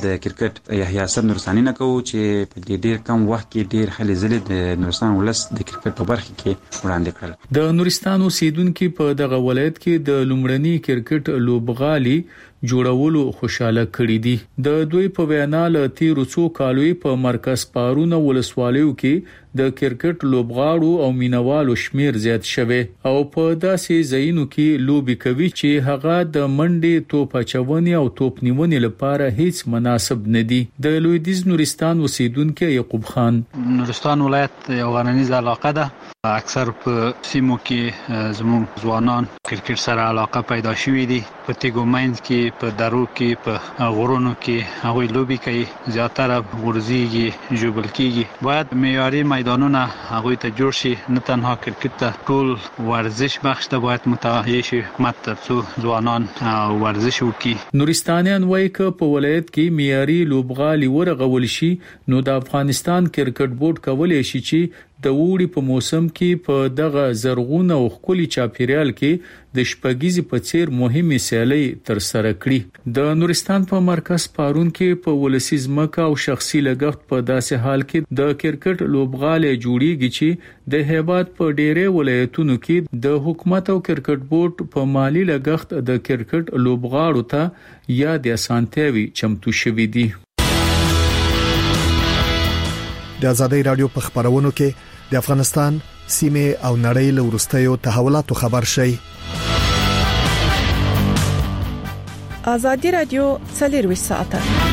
د کرکټ یحیی صاحب نورستاني نه کوو چې په ډیر کم وخت کې ډیر هلې ځلې د نورستان ولس د کرکټ په برخه کې وړاندې کړل. د نورستان اوسیدونکو په دغه ولایت کې د لومړني کرکټ لوبغالي جوړولو خوشاله کړی دي. د دوی په وینا له تیرو څو کالوي په مرکز پارونه ولسوالیو کې د کرکټ لوبغاړو او مینوالو شمیر زیات شوه او په داسې ځایونو کې لوبي کوي چې هغه د منډې توپ اچونې او توپ نیونې لپاره هیڅ مناسب نه دي. د لویدیز نورستان اوسیدونکو یعقوب خان: نورستان ولایت یو غرنیزه علاقه ده. اکثر په سیمو کې زموږ ځوانان کرکټ سره علاقه پیدا شوې دي. په تیګومند کې، په درو کې، په غرونو کې هغوی لوبي کوي. زیاتره ورزيږي، جوبل کیږي. باید معیاري میدانونه هغوی ته جوړ شي. نه تنها کرکټ ته، ټول ورزش بخش ته باید متوجه شي ترڅو ځوانان ورزش وکړي. نورستانیان وایي چې په ولایت کې معیاري لوبغالي ورغول شي نو د افغانستان کرکټ بورډ کولای شي چې د وړي په موسم کې په دغه زرغون او خولي چاپیریال کې د شپږیزي په څیر مهمه سیالي تر سره کړي. د نورستان په مرکز پارون کې په ولسی ځمکه او شخصي لګښت په داسې حال کې د کرکټ لوبغالي جوړیږي چې د هیواد په ډېرې ولایتونو کې د حکومت او کرکټ بورډ په مالی لګښت د کرکټ لوبغاړو ته یا د اسانتیاوي چمتو شوې دي. د آزادۍ رادیو په خبرونو کې د افغانستان سیمه او نړۍ له ورستیو تحولاتو خبر شي. آزادۍ رادیو 24 ساعته.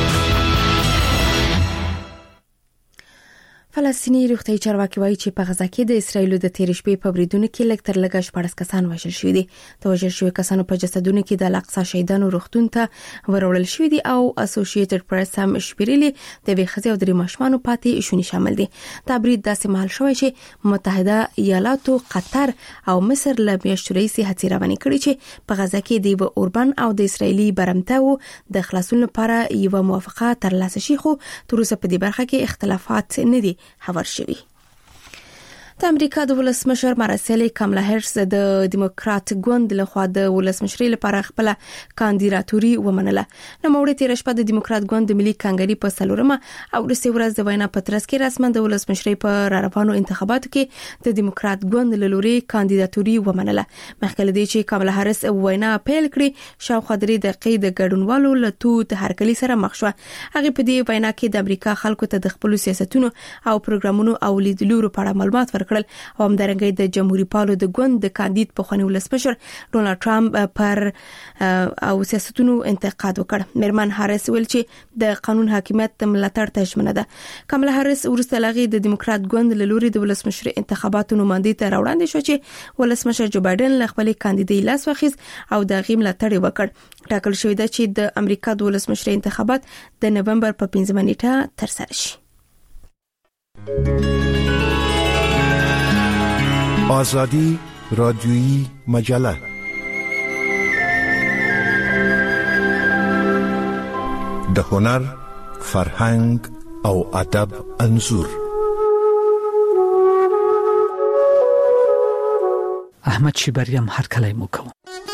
فلسطینی روغتیايي چارواکي وایي چې په غزا کې د اسرایل د تیر شپې په بریدونو کې لږ تر لږه 14 کسان وژل شوي دي. د وژل شوي کسانو په جسدونو کې د الاقصی شهیدانو روغتون ته ورولل شوي دي او اسوسییټډ پریس هم شمیرلي د ویخزي او د ماشومانو پاتې شونی شامل دي. دا برید داسې مهال شوی چې متحده ایالاتو، قطر او مصر له میاشتو راهیسې هڅې روانې کړې چې په غزا کې د اوربان او د اسرایلی برمتو د خلاصون لپاره یو موافقه ترلاسه شي، خو تر اوسه په دې برخه کې اختلافات نه دي خبر شوی. د امریکا د ولسمشر مرسل کاملا هریس د دیموکرات ګوند لخوا د ولسمشرۍ لپاره خپل کاندیداتوري ومنله. نو موړ تیر شپه د دیموکرات ګوند د ملي کانګري په سلورمه او وروستي ورځ د وینا پترس کې رسمن د ولسمشرۍ په راروانو انتخاباتو کې د دیموکرات ګوند له لوري کاندیداتوري ومنله. مخکې دی چې کاملا هریس وینا پیل کړي شاوخوا 3 دقیقې د ګډونوالو له توت هرکلی سره مخ شو. هغه په دې وینا کې د امریکا خلکو ته د خپل سیاستونو او پروګرامونو او لیدلورو په اړه معلومات ورکړل او همدارنګه د جمهوریت پالو د ګوند د کاندید په خونی ولسمشر ډونالد ټرمپ پر او سیاستونو انتقاد وکړ. مرمن هریس ویل چې د قانون حاکمیت ملاتړ ته ژمنه ده. کاملا هریس ورسته لغې د دیموکرات ګوند له لوري د ولسمشر انتخاباتو نمائندې ته راوړاندې شو چې ولسمشر جو بایدن له خپل کاندیدای لاس واخیز او د غیم ملاتړ وکړ. ټاکل شوی ده چې د امریکا د ولسمشر انتخابات د نومبر په 15 نیټه ترسره شي. آزادی رادیویی مجله د هنر، فرهنګ او ادب انځور. احمد شیبریم هر کله مو کوم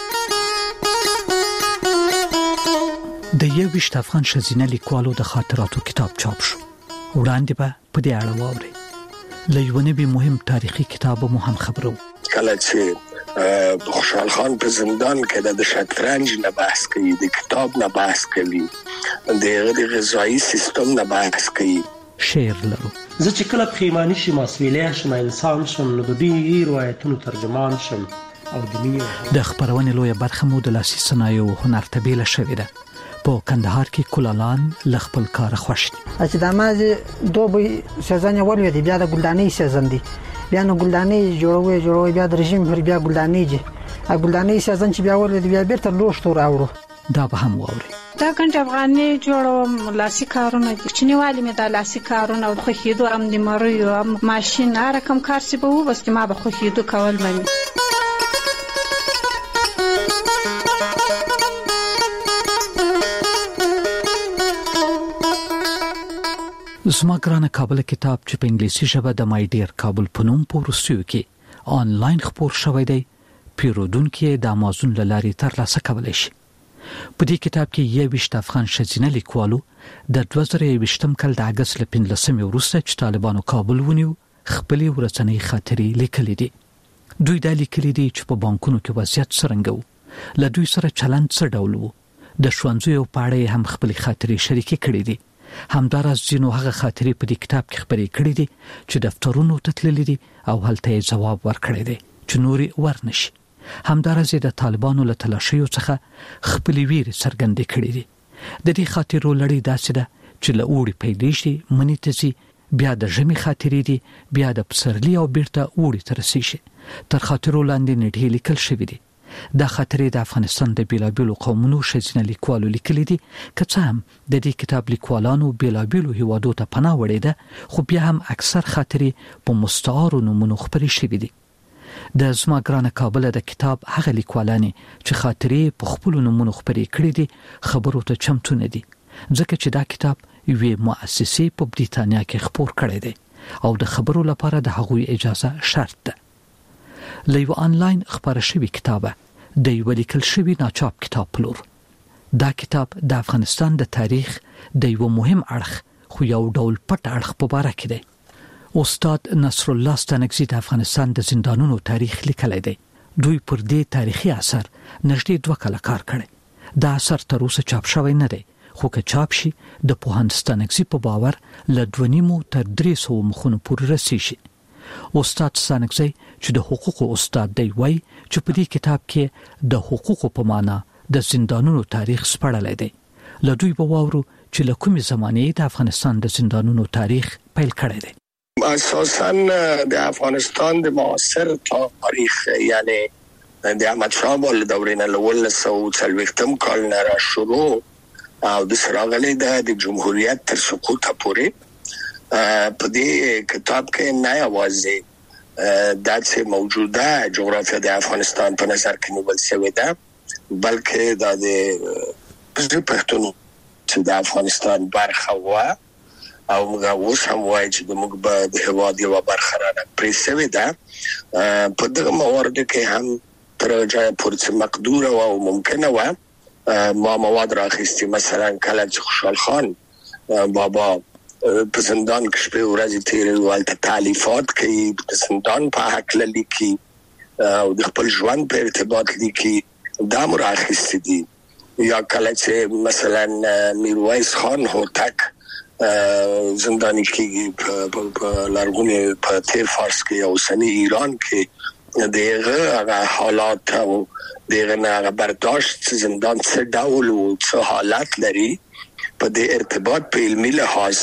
د 21 افغان شزینه لیکوالو د خاطراتو کتاب چاپ شو. وړاندې به په دې اړه واوري. لېونه به مهم تاریخي کتاب مو هم خبرو. کله چې خوشحال خان په زندان کې د شطرنج نه بحث کوي، د کتاب نه بحث کوي، د غذایی سیستم نه بحث کوي. شعر لرو. زه چې کله پښیمانی شم، مسولیت شم، انسان شم، نو د دې روایتونو ترجمان شم او د مینې د خبرونې لویه برخه مو د لاسي صنایعو هنر تبیله شوې ده. په کندهار کې کولالان لخپل کار خوښ دي. چې د مازه دوبي سیزن ولې دی، بیا د ګلدانې سیزن دی، بیا نو ګلدانې جوړوي بیا د رژیم پر بیا ګلدانې جي ګلدانې سیزن چې بیا ولې بیا بیرته لوشتو راوړو. دا به هم واوري. دا ګنټ افغاني جوړو لاسي کارونه چنیوالي مې د لاسي کارونه او خوخیدو هم د مریو هم ماشين هر کوم کار سی به بس ما به خوخیدو کول مني. زما ګرانه کابل کتاب چې په انګلیسي ژبه د مای ډیر کابل په نوم په روسیو کې آنلاین خپور شوی دی، پیرودونکو د امازون له لارې ترلاسه کولی شي. په دې کتاب کې 21 افغان ښځینه لیکوالو د 2020 کال د اگست ل 15 وروسته چې طالبانو کابل ونیو خپل ورځنی خاطرې لیکلې دي. دوی د لیکلې دي چې په بانکونو کې وضعیت څرنګه و، له دوی سره چلند څه ډول و، د ښوونځیو په اړه هم خپل خاطرې شریکې کړې دي. همداراز ځینو هغه خاطرې په دې کتاب کې خبرې کړې دي چې دفترونو ته تللې دي او هلته یې ځواب ورکړی دی چې نوري ورنشي. همداراز د طالبانو له تلاشیو څخه خپل ویرې څرګندې کړې دي. د دې خاطرو لړۍ داسې ده چې له اوړي پیلې شي، منی ته ځي، بیا د ژمي خاطرې دي، بیا د پسرلي او بیرته اوړي ته رسیږي. تر خاطرو لاندې نډې لیکل شوې دي. دا خاطرې د افغانستان د بیلابیلو قومونو ښځینه لیکوالو لیکلي دي. که څه هم د دې کتاب لیکوالانو بیلابیلو هیوادو ته پناه وړې ده، خو بیا هم اکثر خاطرې په مستعارو نومونو خپرې شوې دي. د زما ګرانه کابل د کتاب هغه لیکوالانې چې خاطرې په خپل نومونو خپرې کړې دي خبرو ته چمتو نه دي، ځکه چې دا کتاب یوې مؤسسې په بریتانیا کې خپور کړی دی او د خبرو لپاره د هغوی اجازه شرط ده. له یو آنلاین خبره شوی کتابه د یو لیکل شوی ناچاپ کتاب پلور. دا کتاب د افغانستان د تاریخ د یو مهم اړخ خو یو ډول پټ اړخ په اړه کې دی. استاد نصر الله ستانکزی د افغانستان د زندانونو تاریخ لیکلی دی. دوی پر دې تاریخي اثر نږدې 2 کاله کار کړی. دا اثر تر اوسه چاپ شوی نه دی، خو که چاپ شي د پوهاند ستانکزی په باور له 2.5 تر 300 مخونو پورې رسیږي. استاد ستانکزی چې د حقوقو استاد دی وایي چې په دې کتاب کې د حقوقو په معنا د زندانونو تاریخ سپړلی دی. له دوی به واورو چې له کومې زمانې د افغانستان د زندانونو تاریخ پیل کړی دی. اساساً د افغانستان د معاصر تاریخ یعنی د احمد شاه بابا له دورې نه له 1940 کال نه را شروع او د سراغلي د جمهوریت تر سقوط پورې په دې کتاب کې نه یوازې د موجوده جغرافیه د افغانستان په نظر کې نیول شوې ده، بلکې د پښتون چې د افغانستان برخه و او موږ اوس هم وایو چې موږ د هېواد یو برخه را پرې شوې ده. په دغه موارد کې هم تر ځای پورې مقدور او ممکنه و ما مواد راخستي. مثلا کله چې خوشحال خان بابا په زندان کې شپه ورځې تیرې ولته تالیفات کوي، په زندان په حق لیکي او د خپل ژوند په ارتباط لیکي، دا راخستي دي. یا کله چې مثلا میرویس خان هوتک زندانی کېږي په لرغوني په تیر فارس کې او سنی ایران کې دغه حالات او دغه برداشت زندان څه ډول او څه حالت لري په دې ارتباط په علمي لحاظ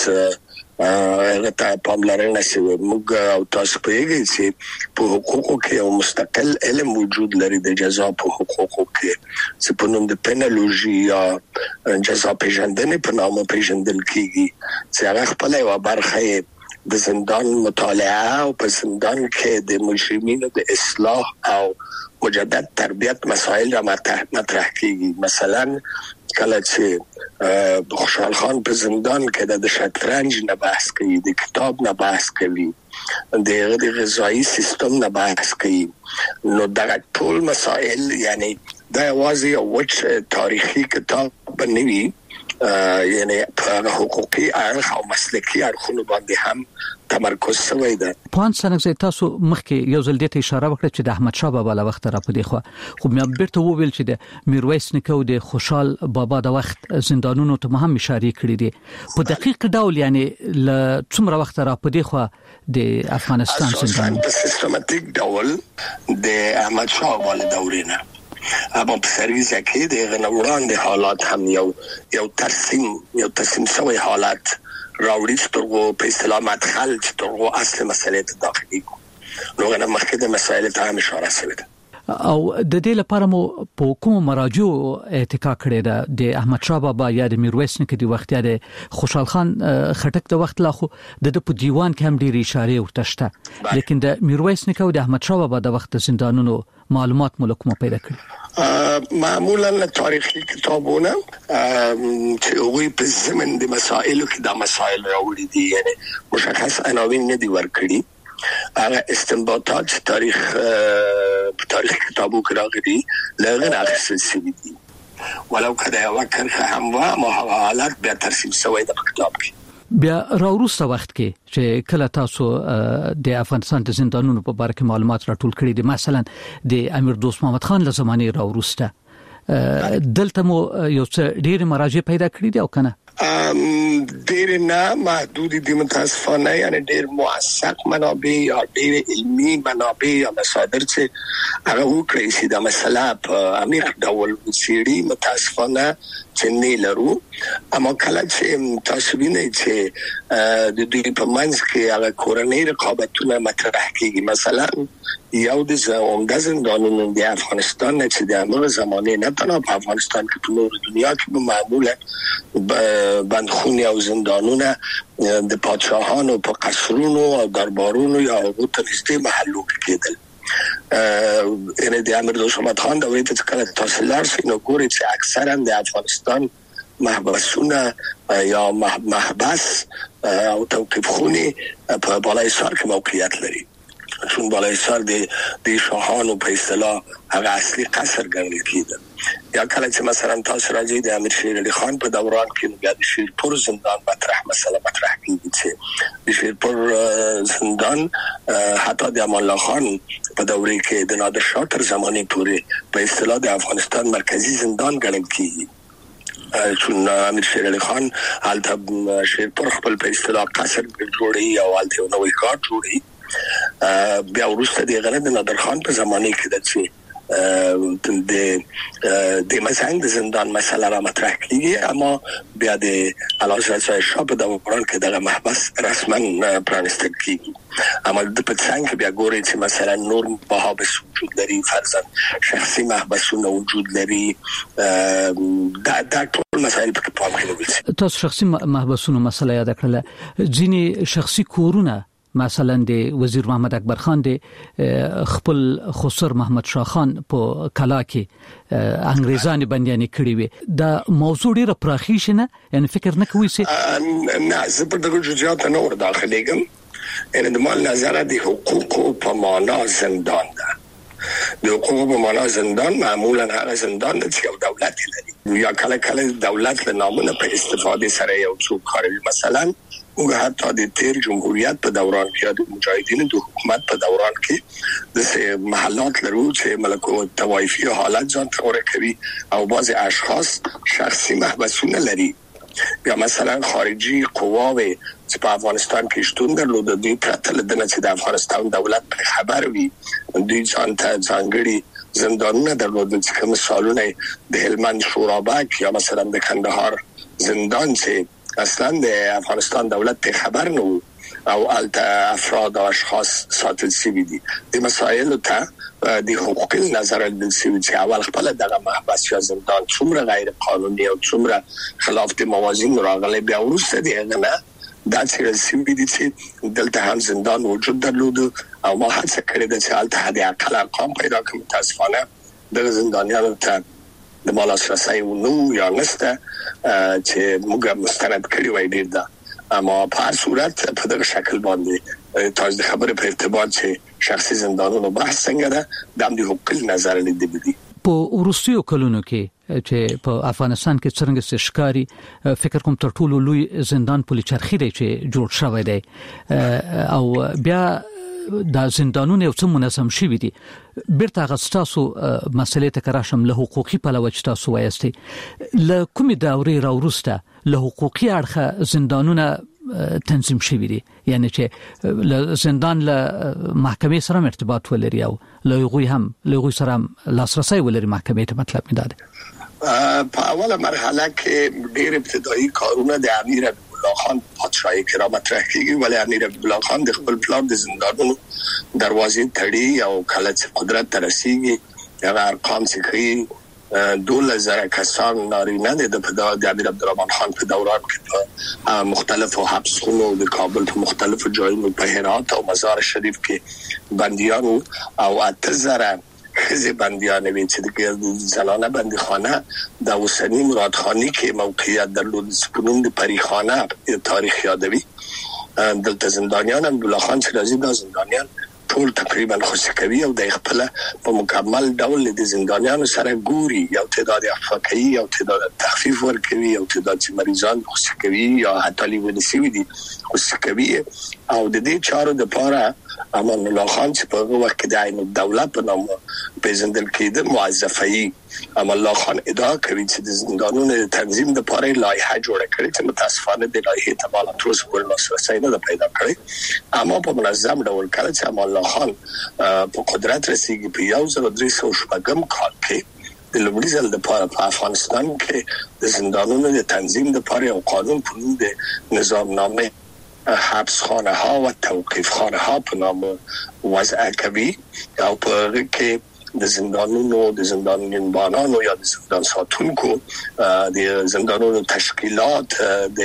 هغه ته پاملرنه شوی. موږ او تاسو په یوه چې په حقوقو کې یو مستقل علم وجود لري د جزا په حقوقو کې چې په نوم د پینالوژي یا جزا پیژندنې په نامه پیژندل کیږي، چې هغه خپل یو برخه د زندان مطالعه او په زندان کې د مجرمینو د اصلاح او مجدد تربیت مسائل را مطرح کیږي. مثلا کله چې خوشحال خان په زندان کې د شطرنج نه بحث کوي، د کتاب نه بحث کوي، د غذایی سیستم نه بحث کوي، نو دغه ټول مسائل یعنی دا یوازې یو تاریخي کتاب بنوي، یعنی په حقوقي اړخ او مسلکي اړخونو باندې هم تمرکز شوی ده. پوهاند ستانکزی تاسو مخکې یو ځل دې ته اشاره وکړه چې د احمد شاه بابا له وخت را پدې خو مې بیرته وویل چې د میرویس نیکه او د خوشحال بابا د وخت زندانونو ته هم اشاره کړې دي. په دقیق ډول یعنی ل څومره وخت را پدې خو د افغانستان زندانونو په سیستماتیک ډول د احمد شاه بابا له دورې نه اما په سریزه کې د غنوړاندې حالات هم یو ترسیم شوی حالات راوړي چې ترغو په اصطلاح مدخل چې ترغو اصل مسئله ته داخلي کو نو غنه مخکې د مسائل ته هم اشاره شوې ده. او د دې لپاره مو په کوم مراجع اتکا کړی ده؟ د احمد شاه بابا یا د میرویس نیکه د وخت یا د خوشحال خان خټک د وخت لا خو د په دیوان کې هم ډېری اشاره ورته شته، لیکن د میرویس نیکه او د احمد شاه بابا د وخت زندانونو معلومات ملکم پیدا کړي. معمولا تاریخي کتابونه چې وی په زمن د مسائلو کې دا مسائل راوړي دي، یعنی مشخص عناوین نه دي ورکړي. هغه استنباطات تاریخ کتابو کې راغلي لږه اخیستل شوي دي. ولو کده یو کرخه هم و ما حالات بیا ترسیم شوی د کتاب کې. بیا راوروسته وخت کې چې کله تاسو د افغانستان د زندانونو په اړه معلومات راټول کړي دي، مثلا د امیر دوست محمد خان له زمانه راوروسته دلته مو یو څه ډیر مراجع پیدا کړی دي او کنه؟ ډیر نه محدود دي متاسفانه، یعنی ډیر موثق منابع یا ډیر علمي منابع یا مصادر چې هغه وکړي چې دا مسله په عمیق ډول وڅېړي متاسفانه چې نه لرو. اما کله چې تاسو وینئ چې د دوی په منځ کې هغه کورنۍ رقابتونه مطرح کیږي، مثلا یو د عمده زندانونو د افغانستان چې د هغه زمانه نه تنها په افغانستان کې په نور دنیا کې معمولا بندخونه او زندانونه د پادشاهانو په قصرونو او دربارونو یا هغو ته نږدې محلو کېدل. یعنی د امیر دوست محمد خان د وایي چې کله تاسو لارئ نو ګورئ چې اکثرا د افغانستان محبسونه یا محبس او توقیف خونه په بالای سر کې موقعیت لري، چون بالای سر د شاهانو په اصطلاح هغه اصلي قصر ګڼل کېده. یا کله چې مثلا تاسو راځي د امیر شیر علي خان په دوران کې بیا د شیرپور زندان مسله مطرح کیږي چې د شیرپور زندان حتی د امان الله خان په دوره کې د نادر شاه تر زمانه پورې په اصطلاح د افغانستان مرکزی زندان ګڼل کیږي، چون امیر شیر علي خان حالت شیرپور خپل په اصطلاح قصر جوړي او حالت نوې کار جوړي. بیا وروسته د غره د نادر خان په زمانه کې د چې د مسنګ د زندان مسله را مطرح کیږي، اما بیا د علامه شاه په دوران کې دغه محبس رسما پرانستل کیږي. اما د پڅنګ بیا ګوري چې مثلا نور محابس وجود لري، فرضاً شخصي محبسونه وجود لري، دا ټول مسائل په پام کې نیول. تاسو شخصي محبسونه مسله یاد کړل، ځینې شخصي کورونه مثلا د وزیر محمد اکبر خان د خپل خسر محمد شاه خان په کلا کې انګریزان بنديان کړی وي، دا موضوع ډیره پراخی شنه، یعنی فکر نه کوي چې نه زه په دغه جزئیات نه ور داخليږم. ان د مال نظر د حقوق په معنا زندان ده، د حقوق په معنا زندان معمولا هغه زندان چې یو دولت لري یا کله کله دولت له نامونه په استفاده سره یو څوک کاروي. مثلا موږ حتی د تیر جمهوریت په دوران کې د مجاهدینو د حکومت په دوران کې د محلات لرو چې ملکو توایفي حالت ځان تور کوي او بعض اشخاص شخصي محبسونه لري. یا مثلا خارجي قواوي چې په افغانستان کې شتون درلود، دوی پرته له دې چې د افغانستان دولت په خبر وي دوی ځان ته ځانګړي زندانونه درلود، چې کوم مثالونه د هلمند شورابک یا مثلا د کندهار زندان چې اصلا د افغانستان دولت په خبر نه او افراد او اشخاص ساتل شوی دي. د مسایل ته د حقوق نظر د سوي چې اول خپل دغه محبس یا زندان څومره غیر قانوني او څومره خلاف د موازین راغلي، بیا وروسته دی نه دا چې سوي دي چې دلته هم زندان وجود درلود او ما هڅه کړې ده چې البته د عقل ارقام پیدا کړم. متاسفانه د زندانیانو ته د مال اساسي نو یا نسته چې موږ مستند کړی وای ډیر ده، اما په هر صورت په دغه شکل باندې تاسو د خبرې په ارتباط چې شخصي زندانونو بحث څنګه ده د حقوق نظر لیدل دي. په وروستیو کلونو کې چې په افغانستان کې څنګه ښکاری فکر کوم تر ټولو لوی زندان پولیچرخي دی چې جوړ شوی دی او بیا دا زندانونه یو څه منظم شوي دي. بیرته غستاسو مسلې ته کراشم له حقوقي پلوه چې تاسو وایستي له کومې دورې راوروسته له حقوقي اړخه زندانونه تنظیم شوي دي، یعنی چې له زندان له محکمې سره ارتباط ولري او له هغوی سره لاسرسي ولري محکمې ته. مطلب می داده په اوله مرحله کې ډېر ابتدایي کارونه د امیر عبدالله خان پادشاهي کې را مطرح کیږي، ولی امیر عبدالله خان د خپل پلان د زندانونو دروازې تړي او کله چې قدرت ته رسیږي هغه ارقام چې کوي 2000 کسان نارینه د امیر عبدالرحمن خان په دوران کې په مختلفو حبسونو د کابل په مختلفو ځایونو په هرات او مزار شریف کې بندیانو او 8000 خزي بندیان وی چې د زنانه بندیخانه د اوسنی مرادخانی کې موقعیت درلود، سپونون د پریخانه تاریخ یادوي. دلته زندانیان عبدالله خان شیرازی د زندانیان ټول تقریبا خوشکوي او د خپل په مکمل ډول د زندانیانو سره ګوري، یو تعداد افاقي او تعداد تخفیف ورکوي او تعداد مریضان خوشکوي یا حتی لیونسی دي خوشکوي او د دې چارو د پاره امان الله خان چې په وخت کې د عین الدوله په نوم پیژندل کېده موظفي امان الله خان ادعا کوي چې د زندانونو د تنظیم د پاره لایحه جوړه کړې چې متاسفانه د لایحې ته بالا تر اوسه پورې لاسرسی نه پیدا کړی، اما په منظم ډول کله چې امان الله خان په قدرت رسیدي په 1300 کال کې د لومړي ځل د پاره په افغانستان کې د زندانونو د تنظیم د پاره او قانون په نوم د نظام نامه حبس خانه ها و توقیف خانه ها په نام وضع کوي او په کې د زندانیانو یا د زندان ساتونکو د زندانونو تشکیلات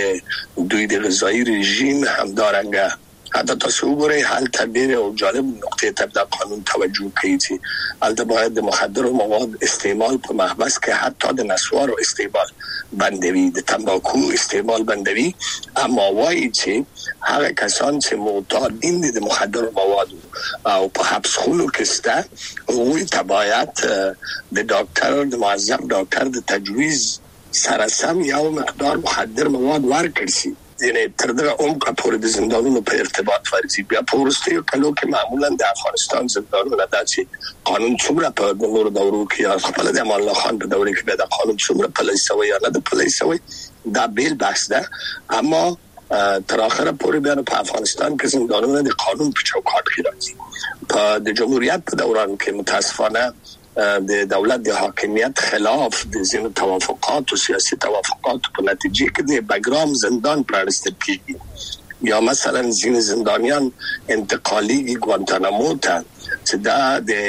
د دوی د غذایی رژیم همدارنګه حتی تاسو وګورئ حالت ډېر او جالب نقطه ته د قانون توجه کوي چې البته باید د مخدر مواد استعمال په محبس کې حتی د نسوارو استعمال بندوي، د تنباکو استعمال بندوي، اما وايي چې هغه کسان چې معتادین دي د مخدر مواد او په حبس خونو کې سته وي تبعیت د ډاکټر د معذب ډاکټر د تجویز سره سم یو مقدار مخدر مواد ورکړي شي، یعنی تر دغه عمق پورې د زندانونو په ارتباط ورځي. بیا په وروستیو کلو کې معمولا د افغانستان زندانونه داسې قانون څومره په نور دورو کې خپل د امان الله خان په دوره کې به د قانون څومره پلي شوی یا نه د پلي شوی دا بیل بحث ده، اما تر اخره پورې بیا په افغانستان کې زندانونه د قانون په چوکاټ کې راځي. په د جمهوریت په دوران کې متاسفانه د دولت د حاکمیت خلاف د زینو توافقات او سیاسي توافقات په نتیجه کې د بګرام زندان پرانستل کیږي یا مثلا ځینې زندانیان انتقالي ګوانتانامو ته چې دا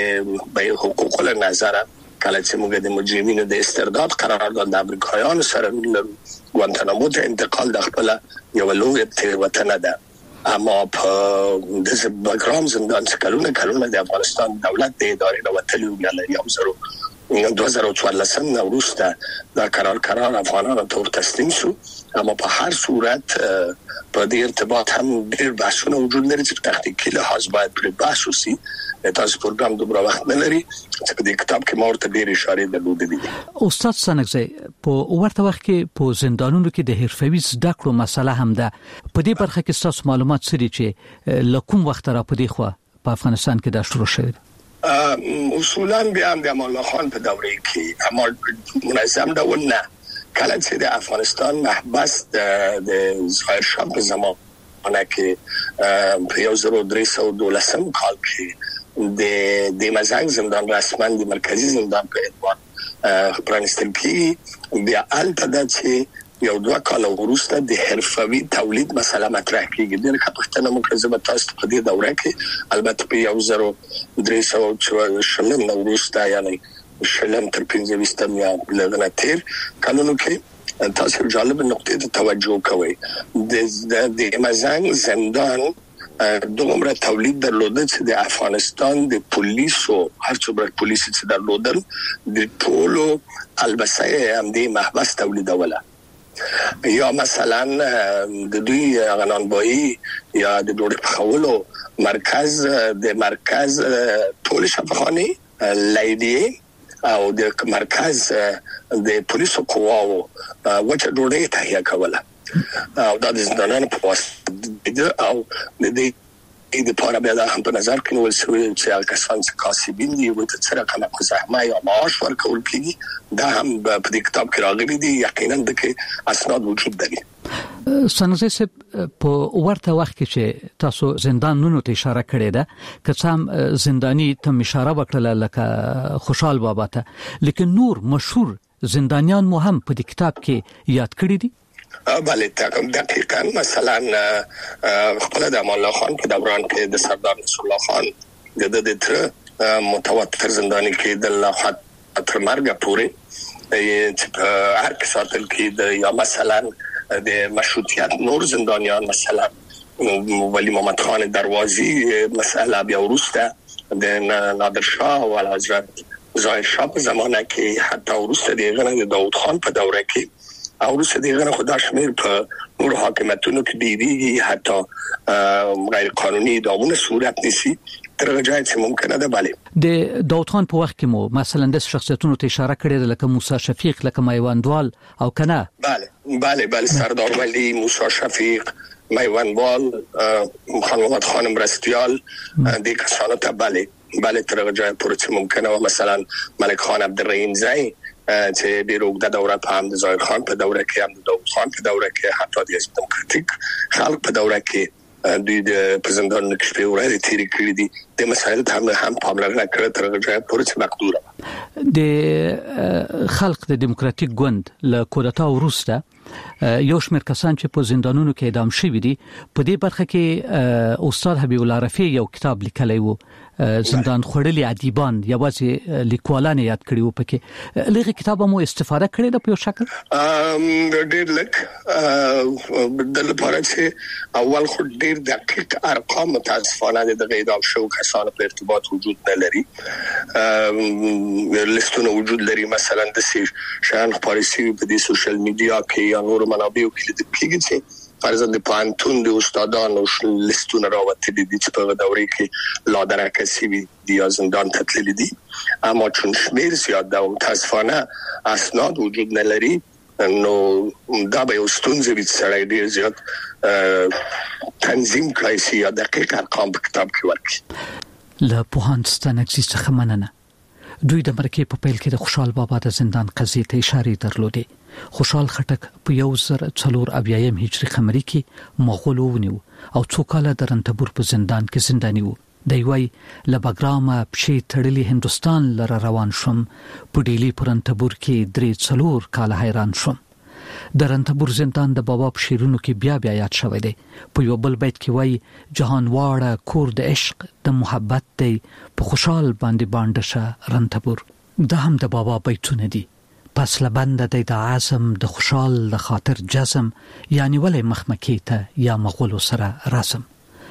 د حقوق له نظر کله چې موږ د مجرمینو د استرداد قرارداد د امریکایانو سره ګوانتانامو ته انتقال د خپل یو لوی تیروتنه ده، اما په د بګرام زندان څخه کلونه د افغانستان دولت د ادارې د وتلو غل 2014 نه وروسته دا قرار افغانانو ته تسلیم شو، اما په هر صورت په دې ارتباط هم ډېر بحثونه وجود لري چې تحقیقي لحاظ باید پر بحث وشي. تاسو پروګرام دومره وخت نه لري چې د کتاب کې مورته ډېر اشاره درلودې. استاد سنگزی په ورته وخت کې په زندانونو کې د حرفوي زده کړو مسله هم ده، په دې برخه کې تاسو معلومات سری چې لکوم وخت را پدې خو په افغانستان کې دا شروع شوی اصولا بیا د امان الله خان په دوره کې عمل منظم ډول نه، کله چې د افغانستان محبس د ظاهر شاه په زمانه کې په 1312 کال کې د مزنګ زندان رسما د مرکزی زندان په اعتبار پرانستل کیږي. بیا البته د چې یو 2 کال وروسته د حرفوي تولید مسله مطرح کیږي. د پښتنو مکرزه تاسو په دې دوره کې البته په 1340 وروسته یعنی شلم تر 15 یا لږه تیر کلونو کې تاسو جالب نقطه ته توجه کوئ. د مزنګ زندان دومره تولید درلوده چې د افغانستان د پولیسو هر څومره پولیس چې درلودل د ټولو البسه هم د محبس تولیدوله، یا مثلا د دوی غنانبایی یا د ډوډۍ پخولو مرکز ټول شفاخانه لیدي او د مرکز د پولیسو قواو وچه ډوډۍ تهیه کوله او د زندانونو په واسطه او د دې لپاره بیا هم په نظر کې ول چې کسان چې کاسبین دي او د سره کومه زحمه یا معاش ورکول کیږي دا هم په دې کتاب کې راغلي دي، یقینا د کې اسناد وجود لري. سنگزی صاحب په ورته وخت کې چې تاسو زندانونو ته اشاره کړې ده که څام زندانی ته اشاره وکړه لکه خوشحال بابا ته، لیکن نور مشهور زندانیان مو هم په دې کتاب کې یاد کړی دي؟ بله دقیقاً مثلا خپل د امان الله خان په دوران کې د سردار نصر الله خان د تر متواتر زندانی کې د الله تر مرګ پورې چې هر کې ساتل کې یا مثلا د مشروطیت نور زندانیان مثلا ولی محمد خان دروازی مسئله بیا وروسته د نادر شاه او حضرت ظاهر شاه په زمانه کې حتی وروسته د داوود خان په دوره کې او وروسته دغه خدای شمیر په نور حاکمیتونو کې دیږي حتی غیر قانوني داونه صورت نیسی تر غجای چې ممکنه ده. bale د داود خان په وخت کې مو مثلا د شخصیتونو ته اشاره کړې لکه موسی شفیق لکه میوندوال او کنه. bale سردار ولی، موسی شفیق، میوندوال، محمد خانم رستیال، د کسانو ته bale تر غجای پورې چې ممکنه و. مثلا ملک خان عبدالرحیم زئی چې د روغده دوره په هم د زاهد خان په دوره کې هم د داود خان په دوره کې حتی د دموکراتیک خلق په دوره کې د پرزندان نکشپی ورای تیری کړی دي. د مسایل هم پاملرنه کړې تر غجای پورې چې مقدوره د خلق د دموکراتیک ګوند له کودتا وروسته یو شمېر کسان چې په زندانونو کې اعدام شوي دي. په دې برخه کې استاد حبیب الله رفیع یو کتاب لیکلی وو، زندان خړلې ادیبان، یوازې لیکوالان یاد کړي وو. پکې لږه کتاب مو استفاده کړې ده په یو شکل ډېر لږ د لپاره چې اول خو ډېر دقیق ارقام متاسفانه د اعدام شو کسانو په ارتباط وجود نه لري. لیستونه وجود لري مثلا د شان خبرسي په دې سوشل میډیا کې یا نور منابعو کې د کېږي چې فرضاً د پانتون د استادانو لیستونه راوته دي چې په دوره کې لا درکسي دي یا زندان تتللی دي، اما چون شمیر زیاد ده و متاسفانه اسناد وجود نلري نو دا به استونزه وي سړی ډیر زیات تنظیم کړی یا دقیق ارقام په کتاب کې ورکړي. له پوهاند څخه مننه. دوی د مرکې په پیل کې د خوشحال بابا د زندان قضیې ته اشارې درلودې. خوشحال خټک په 1440 هجری قمری کې مغول ونیو او څو کاله د رنتبور په زندان کې زنداني وو. دی وای له بګرامه پښې تړلې هندستان لره روان شوم، په ډیلی په رنتبور کې 3-4 کاله حیران شوم. د رنتبور زندان د بابا په شیرونو کې بیا یاد شوی دی. په یو بل بیت کې وای جهان واړه کور د عشق د محبت دی، په خوشحال باندې باندشه رنتبور. دا هم د بابا بیتونه دي. پس لبند دی د عزم د خوشحال د خاطر جزم، یعنی ولی مخمکی ته یا مغولو سره رسم.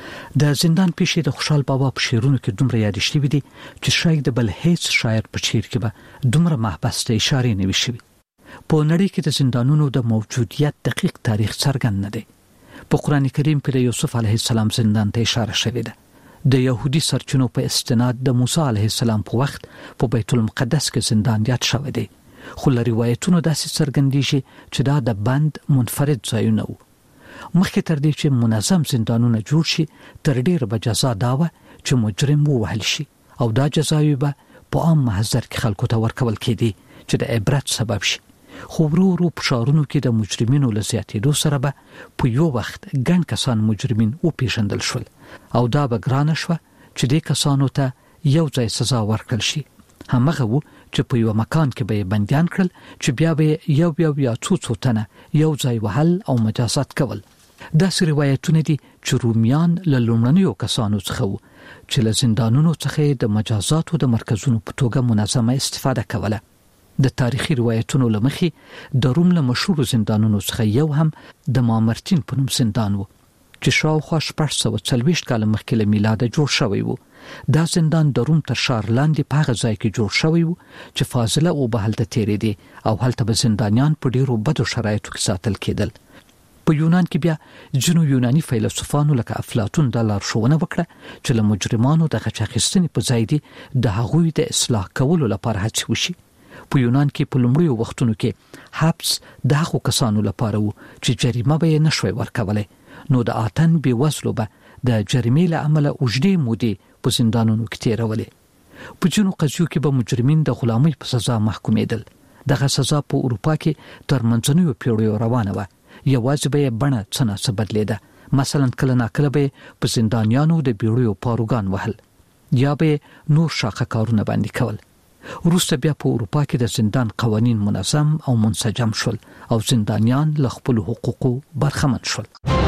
د زندان پیشې د خوشحال بابا په شیرونو کې دومره یاد شوي دي چې شاید د بل هیڅ شاعر په شعر کې به دومره محبس ته اشارې نه وي شوي. په نړۍ کې د زندانونو د موجودیت دقیق تاریخ څرګند نه دی. په قرآن کریم کې د یوسف علیه السلام زندان ته اشاره شوې ده. د يهودي سرچینو په استناد د موسی علیه السلام په وخت په بیت المقدس کې زندان یاد شوی دی. خو له روایتونو داسې څرګندېږي چې دا د بند منفرد ځایونه وو. مخکې تر دې چې منظم زندانونه جوړ شي تر ډېره به جزا دا وه چې مجرم ووهل شي او دا جزاوې به په عام محضر کې خلکو ته ورکول کېدې چې د عبرت سبب شي. خو ورو په ښارونو کې د مجرمینو له زیاتېدو سره به په یو وخت ګڼ کسان مجرمین وپېژندل شول او دا به ګرانه شوه چې دې کسانو ته یو ځای سزا ورکړل شي. همغه وو چې په یو مکان کې به بندیان کړل چې بیا به یو یا څو تنه یو ځای وهل او مجازات کول. داسې روایتونه دي چې رومیان له لومړنیو کسانو څخه وو چې له زندانونو څخه د مجازاتو د مرکزونو په توګه منظمه استفاده کوله. د تاریخي روایتونو له مخې د روم له مشهور زندانونو څخه یو هم د مامرتین په نوم زندان وو چې شاوخوا 640 کال مخکې له میلاده جوړ شوی وو. دا زندان د روم تر ښار لاندې په هغه ځای کې جوړ شوی وو چې فاضله او به هلته تیرېدې او هلته به زندانیان په ډیرو بدو شرایطو کې ساتل کېدل. په یونان کې بیا ځینو یوناني فیلسوفانو لکه افلاطون د لارښوونه وکړه چې له مجرمانو د غچ اخیستنې په ځای دې د هغوی د اصلاح کولو لپاره هڅې وشي. په یونان کې په لومړیو وختونو کې حبس د هغو کسانو لپاره وو چې جریمه به یې نشوی ورکولی، نو د آتن بېوزلو به د جریمې له امله اوږدې مودې په زندانونو کې تېرولې. په ځینو قضیو کې به مجرمین د غلامۍ په سزا محکومېدل. دغه سزا په اروپا کې تر منځنیو پیړیو روانه وه. یوازې به یې بڼه څه ناڅه بدلېده. مثلا کله ناکله به په زندانیانو د بیړیو پاروګان وهل یا به نور شاقه کارونه باندې کول. وروسته بیا په اروپا کې د زندان قوانین منظم او منسجم شول او زندانیان له خپلو حقوقو برخمن شول.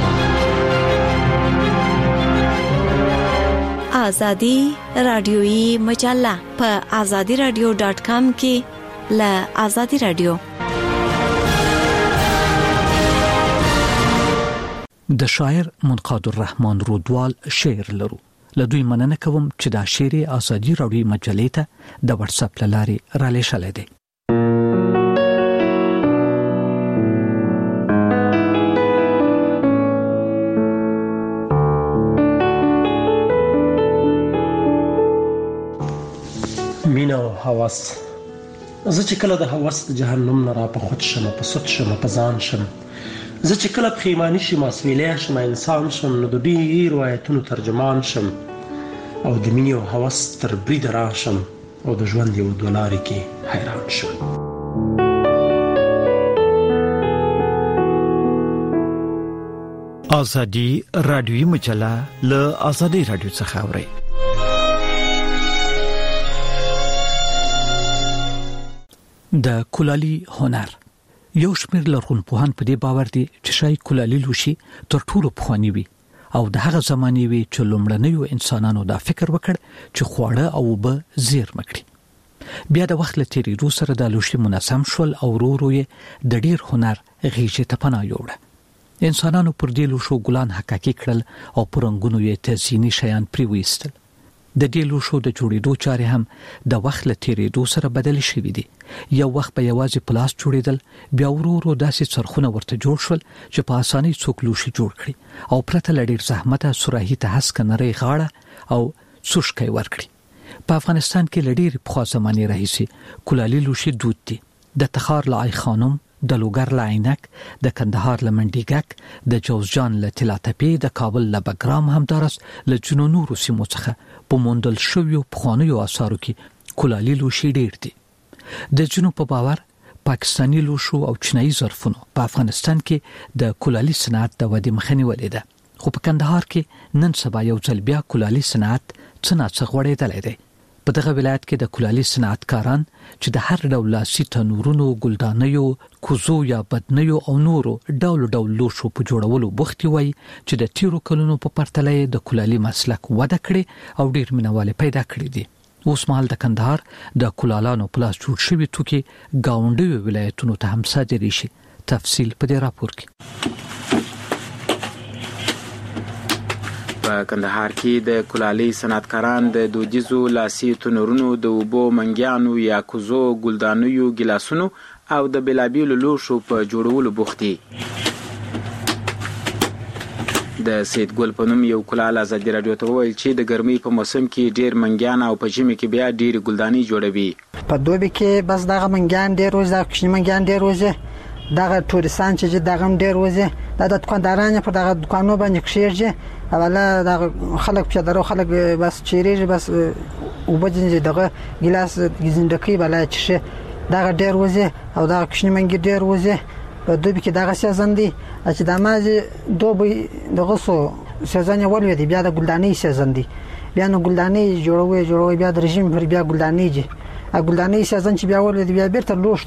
آزادی رادیویی مجله په azadiradio.com کې له آزادی رادیو. د شاعر منقاد الرحمن رودوال شعر لرو. له دوی مننه کوم چې دا شعر آزادی رادیویی مجلې ته د واتس اپ لارې را لېږلی دی. هوس. زه چې کله د هوس د جهنم نه را په خود شم، په سود شم، په ځان شم، زه چې کله پښیماني شم، اسویلی شم، انسان شم، نو د ډېرو آیتونو ترجمان شم او د مینې او هوس تر بریده راشم او د ژوند یو دوه لارې کې حیران شم. آزادی رادیویی مجله له آزادی رادیو څخه اوري. د کولالي هنر یو شمېر لرغونپوهان په دې باور دي چې شای کولالي لوشي تر ټولو پخوانی وي او د هغه زماني وي چې لومړنیو انسانانو دا فکر وکړ چې خواړه او اوبه زیرمه کړي. بیا د وخت له تېرېدو سره د لوشي منظم شول او ورو ورو یې د ډیر هنر غیږې ته پناه یووړه. انسانانو پر دې لوشو ګلان حقاقي کړل او پر رنګونو یې تزییني شیان پرې ویستل. د دې لوشو د جوړېدو چارې هم د وخت له تېرېدو سره بدلې شوې دي. یو وخت به یوازې پلاس جوړېدل، بیا ورو ورو داسې څرخونه ورته جوړ شول چې په اسانۍ څوک لوشي جوړ کړي او پرته له ډېر زحمته سوراهي ته هسکه نرۍ غاړه او څوشکی ورکړي. په افغانستان کې له ډېرې پخوا زمانې راهیسې کولالي لوشي دود دي. د تخار له آی خانم، د لوګر له عینک، د کندهار له منډیګک، د جوزجان له طلاتپې، د کابل له بګرام همدارس له ځینو نورو سیمو څخه په موندل شویو پخوانیو آثارو کې کولالي لوشي ډېر دي. د ځینو په باور پاکستاني لوشو او چینایي ظرفونو په افغانستان کې د کولالي صنعت د ودې مخه نیولې ده. خو په کندهار کې نن سبا یو ځل بیا کولالي صنعت څه ناڅه غوړېدلی دی. په دغه ولایت کې د کولالي صنعتکاران چې د هر ډول لاسي تنورونو، ګلدانیو، کوزو یا بدنیو او نورو ډول ډول لوشو په جوړولو بوختي وای چې د تیرو کلونو په پرتله د کولالي مسلک وده کړي او ډیر مینوال پیدا کړي دي. اوس مهال د کندهار د کولالانو پلاس جوړ شوی توکي گاونډي ولایتونو ته هم صادري شي. تفصیل په دې راپور کې. په کندهار کې د کولالي صنعتکاران د دودیزو لاسي تنورونو، د اوبو منګیانو یا کوزو، ګلدانیو، ګلاسونو او د بېلابېلو لوښو په جوړولو بوخت دي. د سید ګل په نوم یو کولال ازادي راډیو ته وویل چې د ګرمۍ په موسم کې ډېر منګیان او په ژمي کې بیا ډېرې ګلدانۍ جوړوي. په دوبي کې بس دغه منګیان ډېر وځي، دغه کوچني منګیان ډېر وځي، دغه تورستان چې دغه هم ډېر وځي. دا د دکاندارانو په دغه دکانو باندې کښېږي. اوله دغه خلک پیادهرو خلک بس چیرېږي، بس اوبه ځینې دغه ګیلاس ګزندکۍ بلا چښي، دغه ډېر وځي او دغه کوچني منګي ډېر وځي. په دوبي کې دغه سیزن دی چې د مازی دوبي دغه سیزن ولې دی، بیا د ګلدانۍ سیزن دی، بیا نو ګلدانۍ جوړوي بیا د رژیم پر بیا ګلدانۍ جي ګلدانۍ سیزن چې بیا ولې دی، بیا بیرته لوښ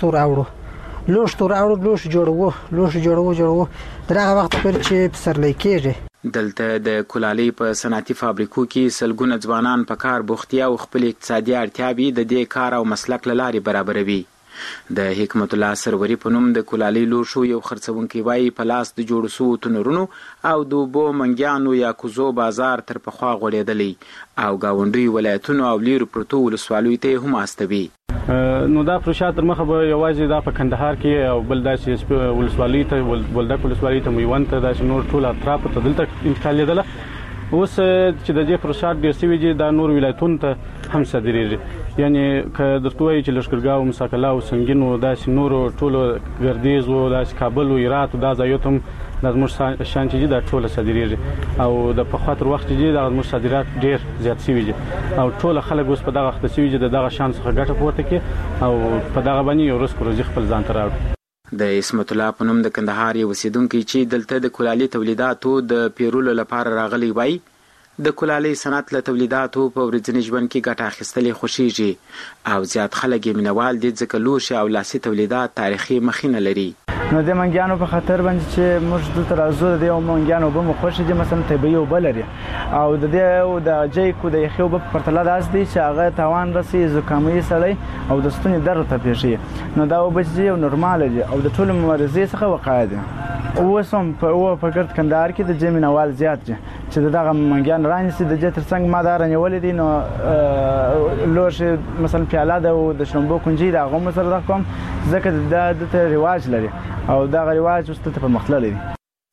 جوړو دغه وخت پر چې پسرلی کېږي. دلته د کولالۍ په صنعتي فابریکو کې سلګونه ځوانان په کار بوختي او خپل اقتصادي اړتیاوې د دې کار او مسلک له لارې برابروي. د حکمت الله سروري په نوم د کولالۍ لوښو یو خرڅونکی وایي په لاس د جوړ شوو تنورونو او د اوبو منګیانو یا کوزو بازار تر پخوا غوړېدلی او ګاونډي ولایتونو او لیرو پرتو ولسوالیو ته هم استوي. نو دا پروژه تر مخه به یوازې دا په کندهار کې او بل داسې ولسوالۍ ته ولدک ولسوالۍ ته میوند ته داسې نور ټول اطراف ته دلته انتقالېدله. اوس چې د دې پروژه ډېر شوي دي دا نور ولایتونو ته هم صادرېږي. یعنی که درته وایي چې لښکرګاه، مساکله او سنګین او داسې نورو ټولو ګردیز او داسې کابل او هرات او دا ځایو ته هم دا زموږ شیان چې دي دا ټوله صادرېږي او د پخوا تر وخت چې دي دا زموږ صادرات ډېر زیات شوي دي او ټول خلک اوس په دغه وخت شوي دي د دغه شیان څخه ګټه پورته کړي او په دغه باندې یو رزق روزي خپل ځان ته راوړي. د اسمت الله په نوم د کندهار یو اوسیدونکی چې دلته د کولالي تولیداتو د پیرولو لپاره راغلی وای، د کولالۍ صنعت له تولیداتو په ورځني ژوند کې ګټه اخیستلې خوښیږي او زیات خلک یې مینوال دي ځکه لوښي او لاسي تولیدات تاریخي مخینه لري. نو د منګیانو په خاطر باندې چې موږ دلته راځو د منګیانو به مو خوښ دي، مثلا طبیعي اوبه لري او د دې او د جیکو د یخي اوبه په پرتله داس دي چې هغه تاوان رسي زکامي سړی او د ستوني درد ته پیښي. نو دا اوبه چې یو نورمال دي او د ټولو مبارزې څخه وقایه دي. اوسم په ګرد کندهار کې د جمی نوال زیات دي چې دغه منګیان رانیسي د جې ترڅنګ ما دا رانیولې دي. نو لوښي مثلا پیاله د شړمبو کنجي د هغه مسره کوم ځکه د رواج لري او دا رواج اوس ته په مختلف دي.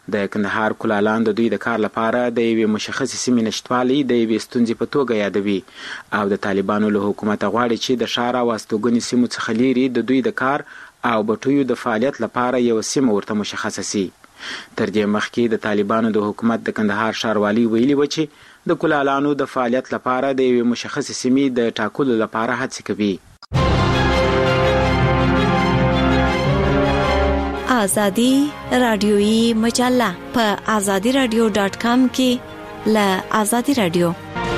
د کندهار کلالان د دوی د کار لپاره د یوې مشخصې سیمې نشټوالي د یوې ستونزې په توګه یادوي او د طالبانو له حکومت غواړي چې د ښار او استوګنې سیمو څخه لیري د دوی د کار او بټیو د فعالیت لپاره یو سیمه ورته مشخصه سي. تر دې مخکې د طالبانو د حکومت د کندهار ښاروالي ویلي و چې د کلالانو د فعالیت لپاره د یوې مشخصې سیمې د ټاکلو لپاره هڅې کوي. آزادی رادیویی مجله په azadiradio.com کې له آزادی رادیو.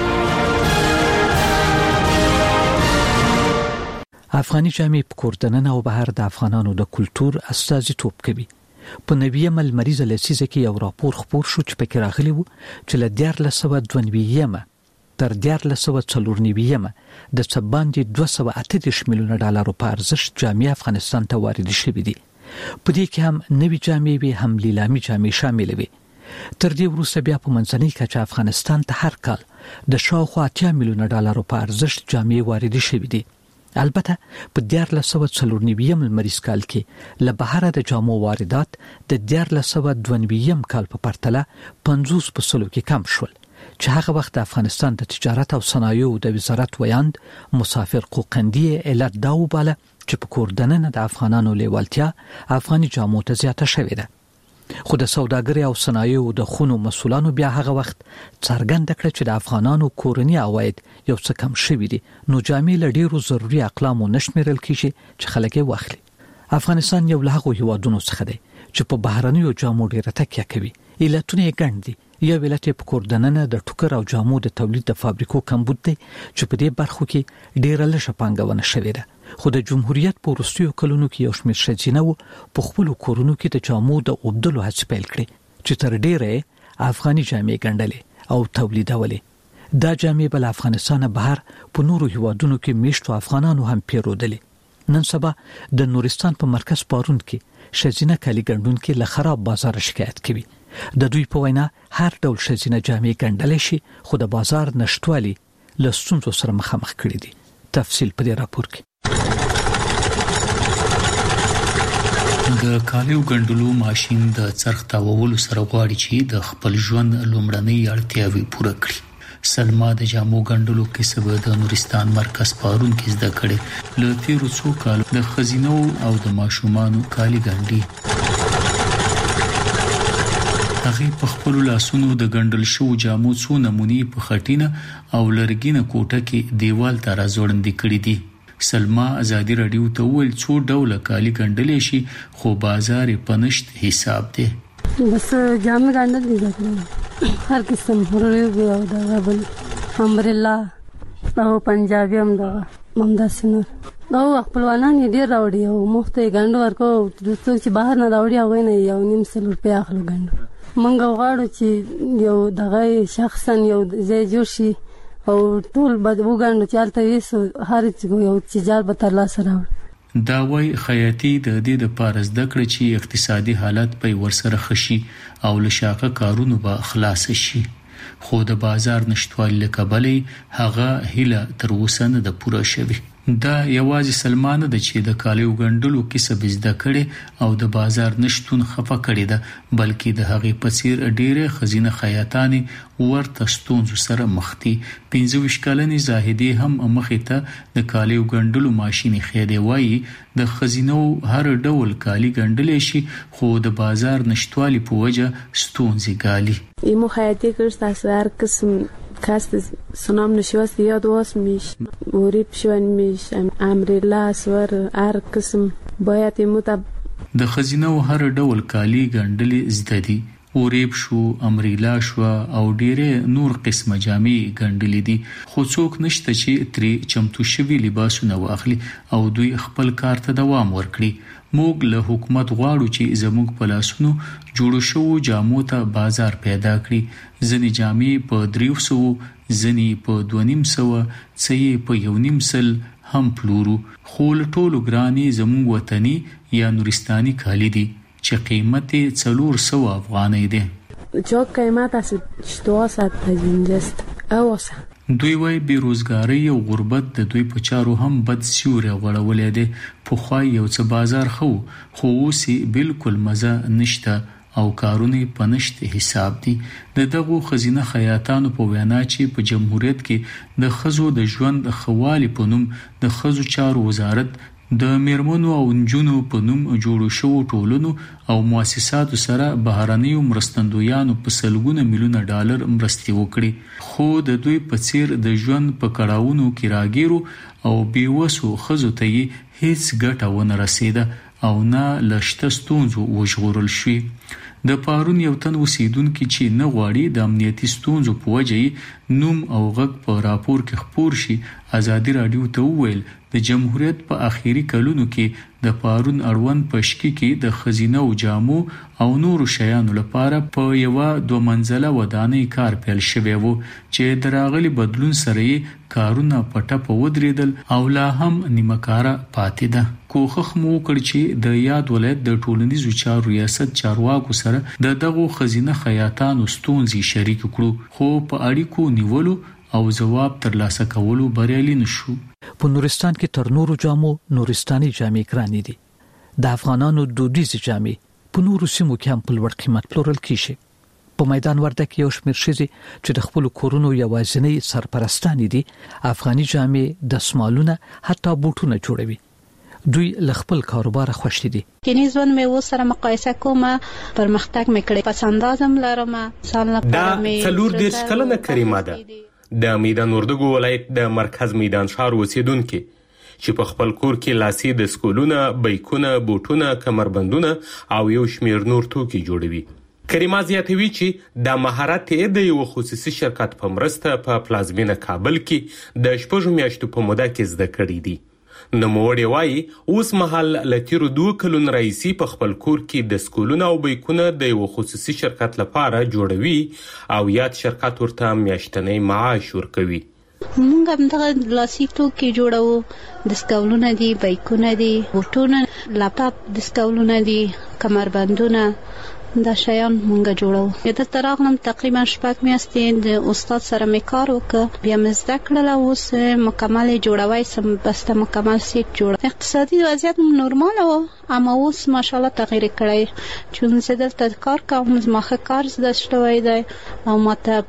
افغاني جامې په کوردننه او بهر د افغانانو د کلچر استازیتوب کوي. په نویمه لمریزه لسیزه کې یو راپور خپور شو چې پکې راغلی و چې له 1492 تر 1494 د څباندې 238 میلیونه ډالر په ارزښت جامې افغانستان ته واردې شوې دي. په دې کې هم نوي جامې وي هم لیلامي جامې شامل وي. تر دې وروسته بیا په منځنۍ کچه افغانستان ته هر کال د شاوخوا 80 میلیونه ډالر په ارزښت جامې واردې شوې دي. البته په 1494 لمریز کال کې له بهر د جامو واردات د 1492 کال په پرتله 50% کې کم شول چې هغه وخت د افغانستان د تجارت او صنایعو د وزارت ویاند مسافر قوقندی علت دا وباله چې په کوردننه د افغانانو لیوالتیا افغاني جامو ته زیاته شوې ده. خو د سوداګرۍ او صنایعو د خونو مسولانو بیا هغه وخت څرګنده کړه چې د افغانانو کورني عواید یو څه کم شوي دي، نو جامې له ډیرو ضروري اقلامو نشمېرل کیږي چې خلک یې واخلي. افغانستان یو له هغو هیوادونو څخه دی چې په بهرنیو جامو ډیره تکیه کوي. علتونه یې ګڼ دي. یو علت په کوردننه د ټوکر او جامو د تولید د فابریکو کمبود دی چې په دې برخو کې ډیره لږه پانګونه شوې ده. خو د جمهوریت په وروستیو کلونو کې یو شمېر ښځینه په خپلو کورونو کې د جامو د اوبدلو هڅې پیل کړې چې تر ډیره افغاني جامې ګڼلې او تولیدولې. دا جامې بل افغانستان بهر په نورو هیوادونو کې میشتو افغانانو هم پیرودلې. نن سبا د نورستان په مرکز پارون کې ښځینه کالي ګڼونکي له خراب بازار شکایت کوي. د دوی په وینا هر ډول ښځینه جامې ګڼل شي خو د بازار نشټوالي له ستونزو سره مخامخ کړي دي. تفصیل په دې راپور کې. د کالیو ګڼلو ماشين د څرخ تاوولو سره غواړي چې د خپل ژوند لومړنۍ اړتیاوې پوره کړي. سلما د جامو ګڼلو کسب د نورستان مرکز پارون کې زده کړي. له تیرو څو کالو د خزینو او د ماشومانو کالي ګڼلي. هغه په خپل لاسونو د ګڼل شو جامو څو نمونې په خټینه او لرګینه کوټه کې دیوال ته راځوړندې کړې دي. سلما آزادی رادیو ته ویل څو ډول کالي ګڼلې شي خو بازار په نشت حساب دی. بس جامې ګڼل دي ځکه هر قسم هرې او دا بل امبرلا او پنجابي هم دا ممداسنور دا خپلوانان یې ډیر راوړي او مفته ګڼل ورکو د څوک چې بهر نه راوړي او نه یو نیم سل روپیا اخلو ګڼل. منګه غواړو چې یو دغه شخصا یو ځای جوړ شي او ټول بد وګڼو چې الته ویسو هر څه یو تجارت به تر لاسه راوړي. دا وای خیاطي د دې د پارس د کړ چې اقتصادي حالت په ورسره خشي او لشاقه کارونو به خلاص شي. خو د بازار نشټوالي لکبلې هغه هله تر اوسه نه د پوره شوی. دا یوازې سلمانه د چې د کالیو ګڼلو کسب زده کړي او د بازار نشټون خفه کړي ده بلکې د هغې په څیر ډېرې خزینه خیاطانې ورته ستونزو سره مخ دي. 25 کلنې زاهدي هم مخې ته د کالیو ګڼلو ماشين خېده وایي د خزینو هر ډول کالی ګڼلې شي خو د بازار نشټوالي په وجه ستونزې ګالي. ایمو خیاطی کارش هر قسم کاست سنام نشواست یاد واس میش وریب شوان میش امریلا سور هر قسم باید ایمو تا د خزینو هر ډول کالی ګڼلې زده دي. وریب شو، امریلا شو او ډېرې نور قسمه جامې ګڼلې دي خو څوک نشته چې ترې چمتو شوي لباسونه واخلي او دوی خپل کار ته دوام ورکړي. موږ له حکومت غواړو چې زموږ په لاسونو جوړو شو جامو ته بازار پیدا کړي. ځنې جامې په 300 ځنې په 250 څې په 1.5 هم پلورو خو له ټولو ګرانې زموږ وطني یا نورستاني کالي دي چې قیمت 400 افغانۍ دی. جو قیمت است 250 است اوسه. دوی وای بیروزګاری او غربت د دوی په چارو هم بد سیوری غړولې دي. په خوای یو څه بازار خو اوس بالکل مزه نشته او کارونه پنشت حساب دي. دغه خزینه خیاطانو په وینا چې په جمهوریت کې د خزو د ژوند خوالي په نوم د خزو چارو وزارت د میرمنو او نجونو په نوم جوړو شو ټولنو او مؤسساتو سره بهرنیو مرستندویانو په سلګونه میلیونه ډالر مرستې وکړي، خو د دوی په څیر د ژوند په کړهونو کې راګیرو او بیوسو خزو ته هیڅ ګټه ونه رسیده او نه لشته ستونزو وژغورل شوی. د پارون یو تن اوسیدونکو چې نه غواړي د امنیتي ستونزو په وجه نوم او غږ په راپور کې خپور شي، ازادي رادیو ته وویل د جمهوریت په اخیری کلونو کې د پارون اړوند پشکی کې د خزینه او جامو او نورو شیانو لپاره په یو 2 منزله ودانۍ کار پیل شوی وو چې دراغلي بدلون سره کارونه پټه ودرېدل او لا هم نیمه کاره پاتې ده. کوښښ مو وکړ چې د یاد ولایت د ټولنیزو چارو ریاست چارواکو سره دغه خزینه خیاطانو ستونزې شریک کړو، خو په اړیکو نیولو او جواب ترلاسه کولو بریالي نشو. په نورستان کې تر نورو جامو نورستاني جامې ګرانې دي. د افغانانو دودیزې جامې په نورو سیمو کې هم په لوړ قیمت پلورل کیږي. په میدان ورده کې یو شمېر ښځې چې د خپل کورونو یوازینی سرپرستانې دي، افغاني جامې، دستمالونه، حتی بوټونه جوړوي. دوی له خپل کاروبار خوشی دي. کینی ځوان مې و سره مقایسه کوم، پرمختګ مې کړی، پسندازم لرم. دا څلور دیرش کلنه کریمه ده، د میدان وردګو ولایت د مرکز میدان ښار اوسیدونکې چې په خپل کور کې لاسي د سکولونه، بیکونه، بوټونه، کمربندونه او یو شمیر نور توکي جوړوي. کریمه زیاتوي چې د مهارت د یو خصوصي شرکت په مرسته په پلازمینه کابل کې د 6 میاشتو په موده کې زده کړې دي. نوموړی وایي اوس مهال له تیرو 2 کلونو راهیسې په خپل کور کې د سکولونه او بیکونه د یو خصوصي شرکت لپاره جوړوي او یاد شرکت ورته میاشتنی معاش ورکوي. موږ هم دغه لاسي توکي جوړوو، د سکولونه دي، بیکونه دي، بوټونه، لاپټاپ، د سکولونه دي، کمربندونه، دا شیان مونږ جوړو. د تراغلم تقریبا 6 میاشتې د استاد سره مې کار وکړ، بیا مې زده کړل، اوس مکمل جوړوي، سم بسته مکمل سیټ جوړ. اقتصادي وضعیت نورمال و، اما اوس ماشاءالله تغییر کړی، چون زه دلته کار کوم، زما کار زده شوی دی او ماته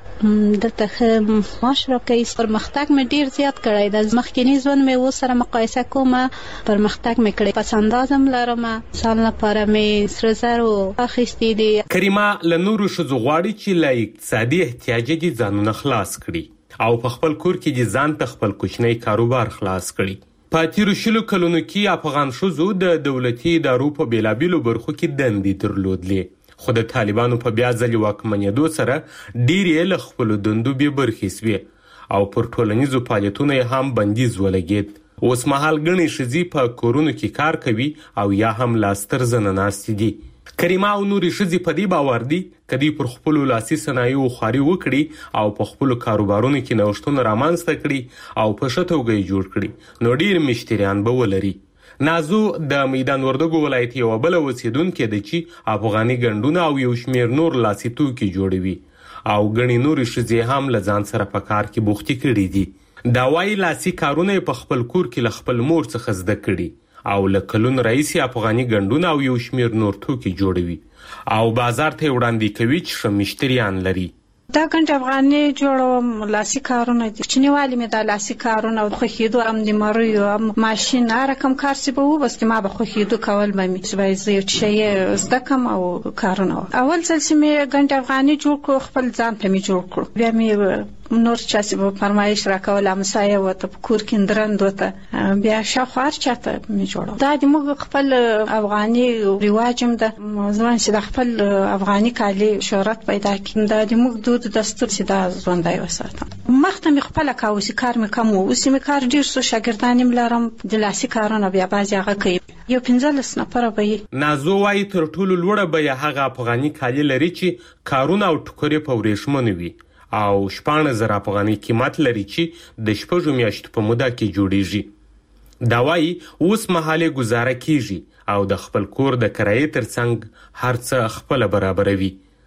دلته معاش راکوي. پرمختګ مې ډیر زیات کړی دی. مخکینی ځوان مې و سره مقایسه کوم، پرمختګ مې کړی، پسندازم لرم. سال لپاره مې سره زر اخیستی. کریمه له نورو ښځو غواړي چې له اقتصادي احتیاج دي ځانونه خلاص کړي او په خپل کور کې دي ځان ته خپل کوچنی کاروبار خلاص کړي. په تیرو 20 کلونو کې افغان ښځو د دولتي ادارو په بیلابیلو برخو کې دندې درلودلې، خو د طالبانو په بیا ځلې واکمنېدو سره ډېرې له خپلو دندو بې برخې سوې او پر ټولنیزو فعالیتونو یې هم بندیز ولګېد. اوس مهال ګڼې ښځې په کورونو کې کار کوي او یا هم لا ستر زنه ناستې دي. کریمه او نورې ښځې په دې باور دي که دوی پر خپلو لاسي صنایعو خواري وکړي او په خپلو کاروبارونو کې نوښتونه رامنځته کړي او په ښه توګه یې جوړ کړي نو ډېر مشتریان به ولري. نازو د میدان وردګو ولایت یوه بله اوسیدونکې ده چې افغاني ګنډونه او یو شمېر نور لاسي توکي جوړوي او ګڼې نورې ښځې هم له ځان سره په کار کې بوختې کړي دي. دا وایي لاسي کارونه یې په خپل کور کې له خپل مور څخه زده کړي او له کلونو راهیسې افغاني ګنډونه او یو شمېر نور توکي جوړوي او بازار ته یې وړاندې کوي چې ښه مشتریان لري. دا ګنډ افغاني جوړوم، لاسي کارونه دي. کوچنیوالي مې دا لاسي کارونه خوښېدو، هم د مریو هم ماشین هر رقم کار چې به و، بس ما به خوښېدو کول به مې چې باید زه یو شی زده کړم او کارونه. اول ځل چې مې ګنډ افغاني جوړ کړو، خپل ځان ته مې جوړ کړو، بیا مې نور چا چې به فرمایش راکول، همسایه ورته په کور کې درند ورته، بیا شاوخوا هر چاته مې جوړو. دا د موږ خپل افغاني رواج هم ده، ځوان چې د خپل افغاني کالي شهرت پیدا کړي، دا د موږ دود دستور چې دا ژوندی وساتم. مخته مې خپله کاوه چې کار مې کم و، اوس مې کار ډېر شو، شاګردان یې لرم، د لاسي کارونه بیا بعضې هغه کوي، یو 15 نفره به یې. نازو وایي تر ټولو لوړه بیه هغه افغاني کالي لري چې کارونه او ټوکرې په ورېښمو وي او 14,000 افغاني قیمت لري چې د 6 میاشتو په موده کې جوړیږي. دا وایي اوس مهال گزاره کیږي او د خپل کور د کرایې ترڅنګ هر څه خپل برابروي.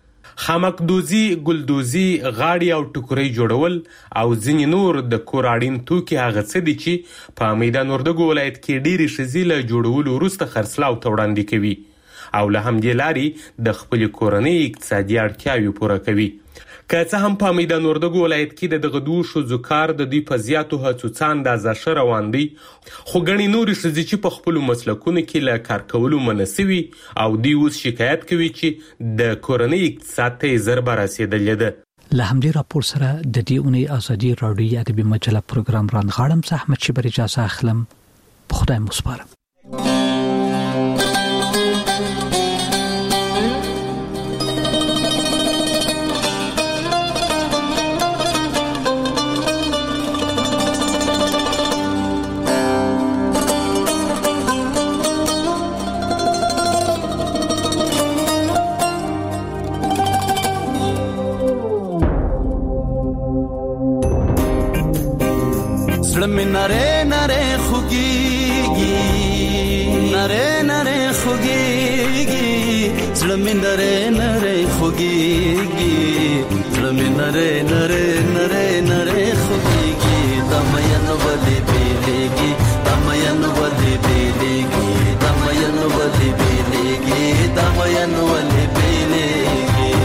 خامکدوزي، ګلدوزي، غاړي او ټوکرۍ جوړول او ځینې نور د کور اړین توکي هغه څه دي چې په میدان وردګو ولایت کې ډېرې ښځې له جوړولو وروسته خرڅلاو ته وړاندې کوي او له همدې لارې د خپل کورنۍ اقتصادي اړتیاوې پوره کوي. که څه هم په میدان وردګو ولایت کې د دغه دوه ښځو کار د دوی په زیاتو هڅو څه اندازه ښه روان دی، خو ګڼې نورې ښځې چې په خپلو مسلکونو کې له کار کولو منع سوي او دوی اوس شکایت کوي چې د کورنۍ اقتصاد ته یې ضربه رسېدلې ده. له همدې راپور سره د دې اونۍ ازادي راډیویي ادبي مجله پروګرام رانغاړم. زه احمد شبر اجازه اخلم. په خدای مو سپارم. نره نره خوگیگی نره نره خوگیگی زلمی نره نره خوگیگی زلمی نره نره نره نره خوگیگی دامین ولی بیلیگی دامین ولی بیلیگی دامین ولی بیلیگی دامین ولی بیلیگی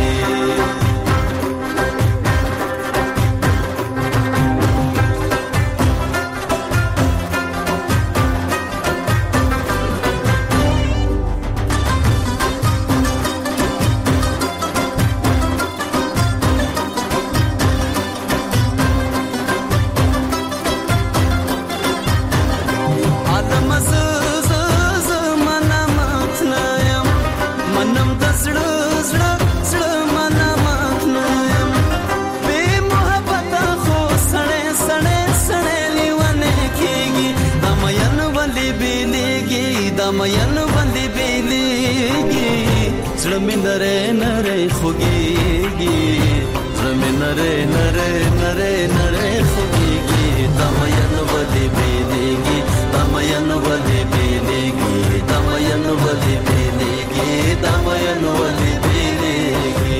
دامین ولی بیلیگی زلمی نره نره خوگیگی زلمی نره نره نره نره خوگیگی دامین ولی بیلیگی دامین ولی بیلیگی دامین ولی بیلیگی دامین ولی بیلیگی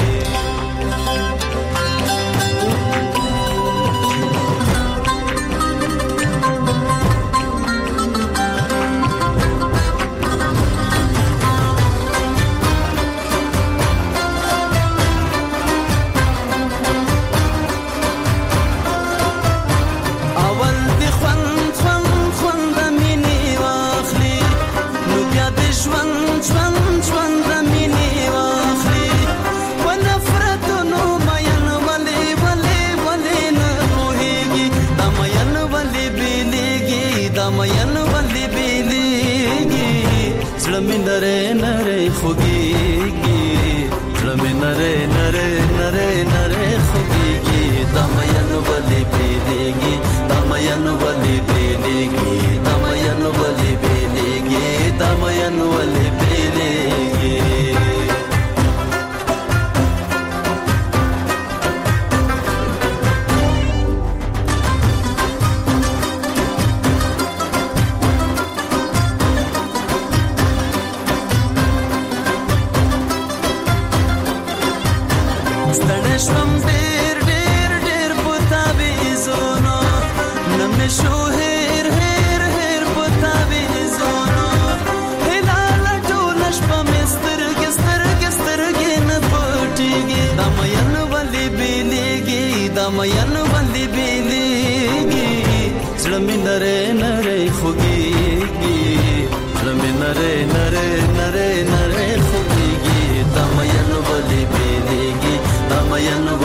نره نره خوگیگی زلمی نره نره نره نره خوگیگی دامین ولی بیلیگی دامین ولی بیلیگی دامین ولی بیلیگی دامین ولی بیلیگی شوم ډېر ډېر ډېر پتا ویزونو نمې شو هېر هېر هېر پتا ویزونو هلال ټول شپه مې سترګې سترګې سترګې نه پټېږي دامین ولی بیلیږي دامین ولی بیلیږي زړه مې نری نری خوږېږي زړه مې نری نری نری نری خوږېږي دامین ولی بیلیږي دامین